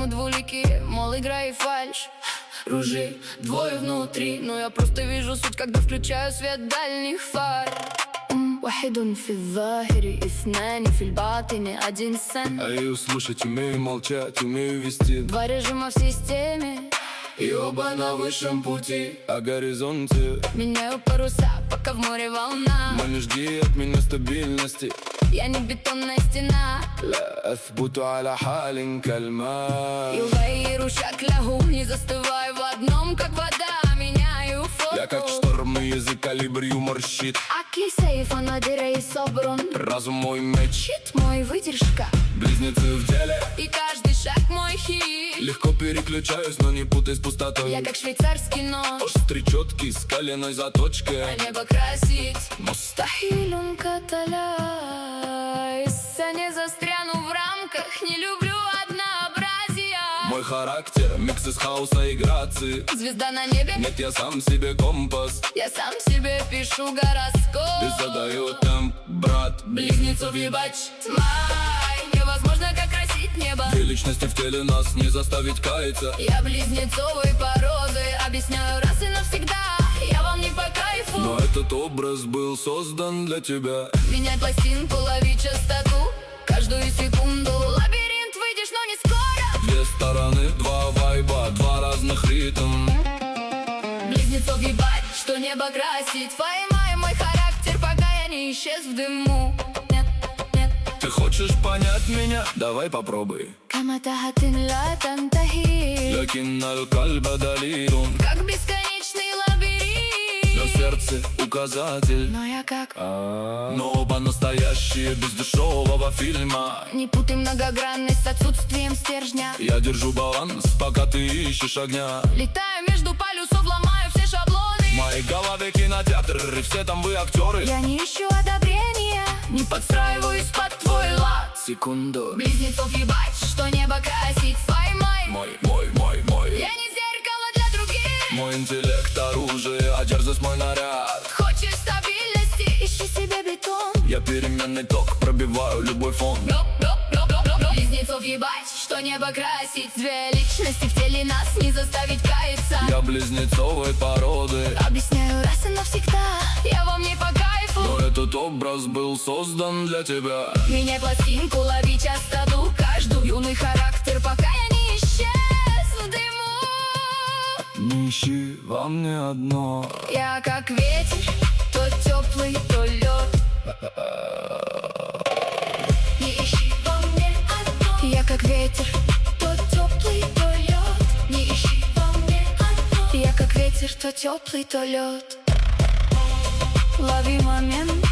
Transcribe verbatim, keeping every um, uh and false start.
мы двулики, мол, игра и фальшь. Ружей, двое внутри, но я просто вижу суть, когда включаю свет дальних фар. واحد في الظاهر اثنان في الباطن один сын. А я услышать умею, молчать умею вести. Два режима в системе, и оба на высшем пути. О горизонте меняю паруса, пока в море волна. ما жди от меня стабильности. Я не бетонная стена. لا أثبت على حال كالماء. يغير شكله, не застываю в одном, как вода, меняю фокус. Я как шторм, и язык калибр юмор щит. Акли сейф, анадыра и собран. Разум мой меч, щит мой выдержка. Близнецы в деле, и каждый шаг мой хит. Легко переключаюсь, но не путай с пустотой. Я как швейцарский нож, острый четкий, с коленной заточкой. А небо красить мустахиль каталя. Я не застряну в рамках, не люблю однообразия. Мой характер, микс из хаоса и грации. Звезда на небе, нет, я сам себе компас. Я сам себе пишу гороскоп. И задаю темп, брат. Близнецов ебать тьма. Невозможно, как красить небо. Две личности в теле, нас не заставить каяться. Я близнецовой породы, объясняю раз и навсегда. Я вам не по кайфу, но этот образ был создан для тебя. Меняй пластинку, лови частоту. Каждую секунду лабиринт, выйдешь, но не скоро. Две стороны, два вайба, два разных ритма. Близнецов ебать, что небо красить. Поймай мой характер, пока я не исчез в дыму. Нет, нет. Ты хочешь понять меня? Давай попробуй. كما تهت لا تنتهي. لكن القلب دليل. Как бесконечный лабиринт. На сердце указатель. Но я как а -а -а. Но оба настоящие, без дешевого фильма. Не путай многогранность с отсутствием стержня. Я держу баланс, пока ты ищешь огня. Летаю между полюсов, ломаю все шаблоны. В моей голове кинотеатр, и все там вы актеры. Я не ищу одобрения, не подстраиваюсь под твой лад. Секунду. Близнецов ебать, что небо красить. Поймай Мой, мой, мой, мой. Я не зеркало для других. Мой интеллект оружие, а дерзость мой наряд. Хочешь стабильности, ищи себе бетон. Я переменный ток, пробиваю любой фон. Близнецов ебать, что небо красить. Две личности в теле, нас не заставить каяться. Я близнецовой породы, объясняю раз и навсегда. Я вам не по кайфу, но этот образ был создан для тебя. Меняй пластинку, лови частоту. Каждую юный характер, пока я не исчез в дыму. Не ищи во мне одно. Я как ветер, то теплый, то лед. Не ищи во мне одно. Я как ветер, то теплый, то лед. Не ищи во мне одно. Я как ветер, то теплый, то лед. Лови момент.